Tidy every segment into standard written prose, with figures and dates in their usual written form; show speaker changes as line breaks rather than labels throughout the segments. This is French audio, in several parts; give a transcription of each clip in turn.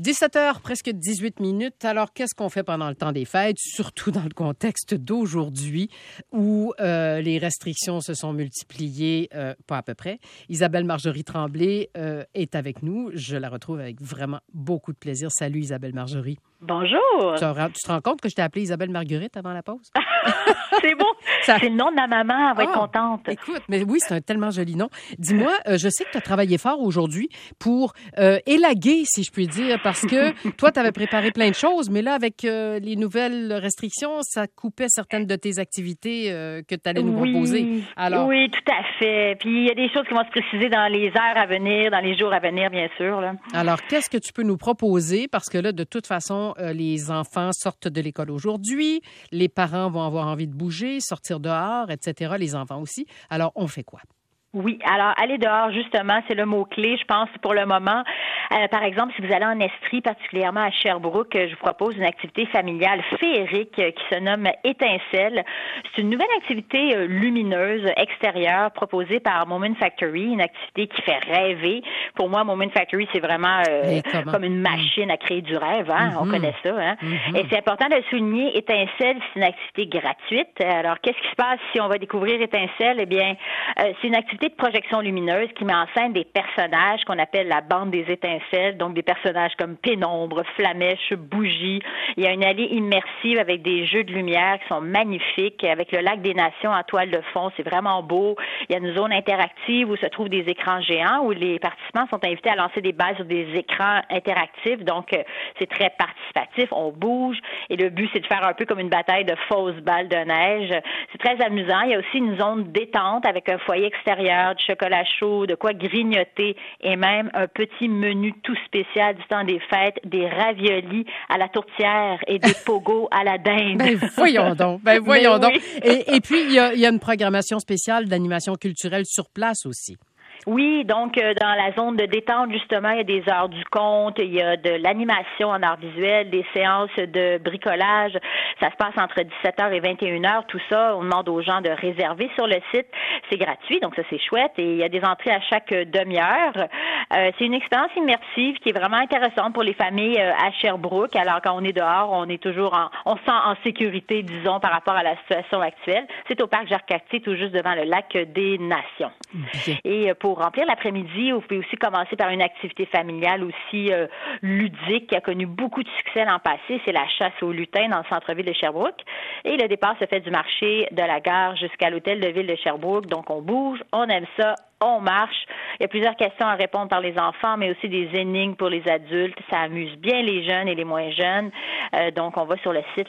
17h, presque 18 minutes. Alors, qu'est-ce qu'on fait pendant le temps des fêtes, surtout dans le contexte d'aujourd'hui où les restrictions se sont multipliées, pas à peu près. Isabelle Marjorie Tremblay est avec nous. Je la retrouve avec vraiment beaucoup de plaisir. Salut Isabelle Marjorie.
Bonjour.
Tu te rends compte que je t'ai appelée Isabelle Marguerite avant la pause?
C'est bon. C'est le nom de ma maman. Elle va être contente.
Écoute, mais oui, c'est un tellement joli nom. Dis-moi, je sais que tu as travaillé fort aujourd'hui pour élaguer, si je puis dire, parce que toi, tu avais préparé plein de choses, mais là, avec les nouvelles restrictions, ça coupait certaines de tes activités que tu allais nous proposer. Alors...
Oui, tout à fait. Puis il y a des choses qui vont se préciser dans les heures à venir, dans les jours à venir, bien sûr. Là.
Alors, qu'est-ce que tu peux nous proposer? Parce que là, de toute façon, les enfants sortent de l'école aujourd'hui, les parents vont avoir envie de bouger, sortir dehors, etc., les enfants aussi. Alors, on fait quoi?
Oui, alors aller dehors, justement, c'est le mot-clé, je pense, pour le moment. Par exemple, si vous allez en Estrie, particulièrement à Sherbrooke, je vous propose une activité familiale féerique qui se nomme Étincelle. C'est une nouvelle activité lumineuse, extérieure, proposée par Moment Factory, une activité qui fait rêver. Pour moi, Moment Factory, c'est vraiment comme une machine à créer du rêve, hein? On connaît ça, hein? Et c'est important de le souligner, Étincelle, c'est une activité gratuite. Alors, qu'est-ce qui se passe si on va découvrir Étincelle? Eh bien, c'est une activité de projection lumineuse qui met en scène des personnages qu'on appelle la bande des étincelles, donc des personnages comme pénombre, flamèche, bougie. Il y a une allée immersive avec des jeux de lumière qui sont magnifiques, avec le lac des Nations en toile de fond, c'est vraiment beau. Il y a une zone interactive où se trouvent des écrans géants où les participants sont invités à lancer des balles sur des écrans interactifs, donc c'est très participatif, on bouge et le but c'est de faire un peu comme une bataille de fausses balles de neige. C'est très amusant. Il y a aussi une zone détente avec un foyer extérieur, du chocolat chaud, de quoi grignoter et même un petit menu tout spécial du temps des fêtes, des raviolis à la tourtière et des pogos à la dinde.
Ben voyons donc, voyons donc. Et puis, il y a une programmation spéciale d'animation culturelle sur place aussi.
Oui, donc dans la zone de détente, justement, il y a des heures du conte, il y a de l'animation en art visuel, des séances de bricolage. Ça se passe entre 17h et 21h, tout ça. On demande aux gens de réserver sur le site. C'est gratuit, donc ça, c'est chouette. Et il y a des entrées à chaque demi-heure. C'est une expérience immersive qui est vraiment intéressante pour les familles à Sherbrooke. Alors, quand on est dehors, on est toujours on se sent en sécurité, disons, par rapport à la situation actuelle. C'est au parc Jacques-Cartier, tout juste devant le lac des Nations. Bien. Et pour remplir l'après-midi, vous pouvez aussi commencer par une activité familiale aussi ludique qui a connu beaucoup de succès l'an passé. C'est la chasse aux lutins dans le centre-ville de Sherbrooke. Et le départ se fait du marché de la gare jusqu'à l'hôtel de ville de Sherbrooke. Donc, on bouge, on aime ça. On marche. Il y a plusieurs questions à répondre par les enfants, mais aussi des énigmes pour les adultes. Ça amuse bien les jeunes et les moins jeunes. Donc, on va sur le site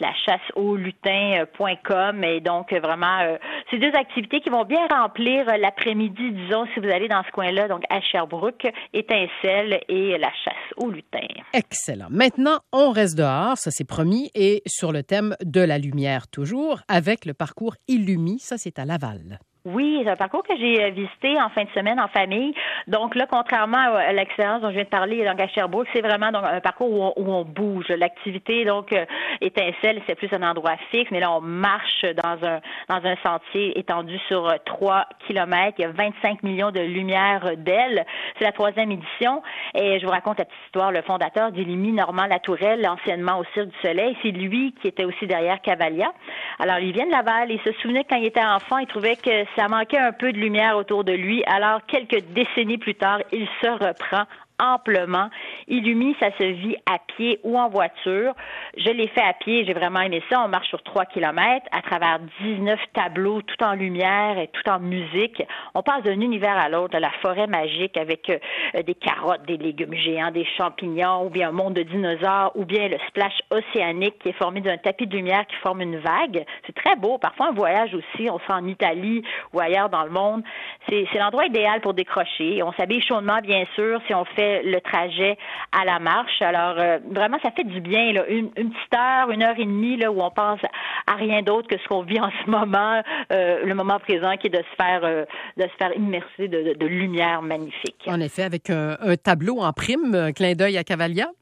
lachasseauxlutins.com. Et donc, vraiment, c'est deux activités qui vont bien remplir l'après-midi, disons, si vous allez dans ce coin-là, donc à Sherbrooke, Étincelle et la chasse aux lutins.
Excellent. Maintenant, on reste dehors, ça c'est promis, et sur le thème de la lumière toujours, avec le parcours Illumi, ça c'est à Laval.
Oui, c'est un parcours que j'ai visité en fin de semaine en famille. Donc là, contrairement à l'expérience dont je viens de parler donc à Sherbrooke, c'est vraiment donc un parcours où on bouge. L'activité, donc, Étincelle, c'est plus un endroit fixe, mais là, on marche dans un sentier étendu sur 3 kilomètres. Il y a 25 millions de lumières d'ailes. C'est la 3e édition. Et je vous raconte la petite histoire. Le fondateur d'Illumi, Normand Latourelle, anciennement au Cirque du Soleil, c'est lui qui était aussi derrière Cavalia. Alors, il vient de Laval. Il se souvenait que quand il était enfant, il trouvait que ça manquait un peu de lumière autour de lui. Alors, quelques décennies plus tard, il se reprend amplement. Illumi, ça se vit à pied ou en voiture. Je l'ai fait à pied, j'ai vraiment aimé ça. On marche sur 3 kilomètres à travers 19 tableaux, tout en lumière et tout en musique. On passe d'un univers à l'autre, la forêt magique avec des carottes, des légumes géants, des champignons, ou bien un monde de dinosaures, ou bien le splash océanique qui est formé d'un tapis de lumière qui forme une vague. C'est très beau. Parfois, un voyage aussi, on se fait en Italie ou ailleurs dans le monde. C'est l'endroit idéal pour décrocher. On s'habille chaudement, bien sûr, si on fait le trajet à la marche. Alors, vraiment, ça fait du bien, là. Une petite heure, 1h30, là, où on pense à rien d'autre que ce qu'on vit en ce moment, le moment présent, qui est de se faire immerser de lumière magnifique.
En effet, avec un tableau en prime, un clin d'œil à Cavalia.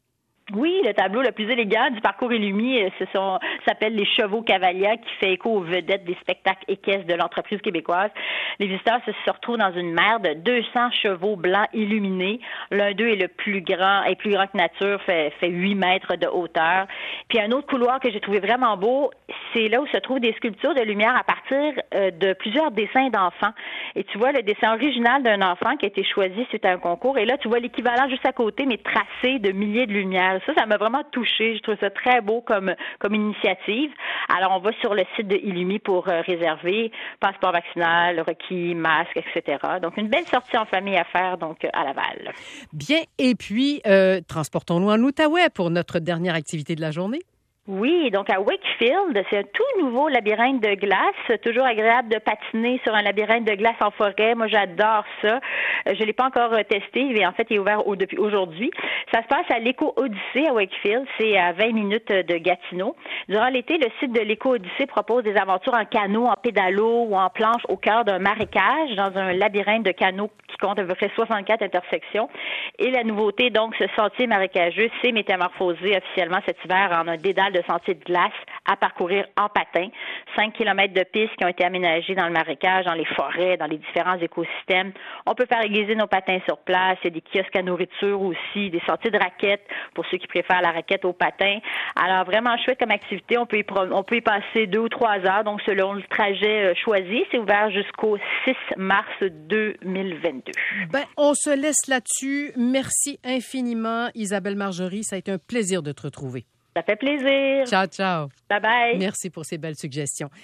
Oui, le tableau le plus élégant du parcours Illumi s'appelle les Chevaux Cavaliers, qui fait écho aux vedettes des spectacles équestres de l'entreprise québécoise. Les visiteurs se retrouvent dans une mer de 200 chevaux blancs illuminés. L'un d'eux est le plus grand que nature, fait 8 mètres de hauteur. Puis un autre couloir que j'ai trouvé vraiment beau, c'est là où se trouvent des sculptures de lumière à partir de plusieurs dessins d'enfants. Et tu vois le dessin original d'un enfant qui a été choisi suite à un concours. Et là, tu vois l'équivalent juste à côté, mais tracé de milliers de lumières. Ça m'a vraiment touchée. Je trouve ça très beau comme initiative. Alors, on va sur le site de Illumi pour réserver passeport vaccinal, requis, masque, etc. Donc, une belle sortie en famille à faire, donc, à Laval.
Bien. Et puis, transportons-nous en Outaouais pour notre dernière activité de la journée.
Oui, donc à Wakefield, c'est un tout nouveau labyrinthe de glace. Toujours agréable de patiner sur un labyrinthe de glace en forêt. Moi, j'adore ça. Je l'ai pas encore testé, mais en fait, il est ouvert depuis aujourd'hui. Ça se passe à l'Éco-Odyssée à Wakefield. C'est à 20 minutes de Gatineau. Durant l'été, le site de l'Éco-Odyssée propose des aventures en canot, en pédalo ou en planche au cœur d'un marécage dans un labyrinthe de canaux qui compte à peu près 64 intersections. Et la nouveauté, donc, ce sentier marécageux s'est métamorphosé officiellement cet hiver en un dédale de sentiers de glace à parcourir en patin. 5 kilomètres de pistes qui ont été aménagées dans le marécage, dans les forêts, dans les différents écosystèmes. On peut faire aiguiser nos patins sur place. Il y a des kiosques à nourriture aussi, des sentiers de raquettes pour ceux qui préfèrent la raquette au patin. Alors, vraiment chouette comme activité. On peut y passer 2 ou 3 heures. Donc, selon le trajet choisi, c'est ouvert jusqu'au 6 mars 2022.
Ben, on se laisse là-dessus. Merci infiniment, Isabelle Marjorie. Ça a été un plaisir de te retrouver.
Ça fait plaisir.
Ciao, ciao.
Bye bye.
Merci pour ces belles suggestions.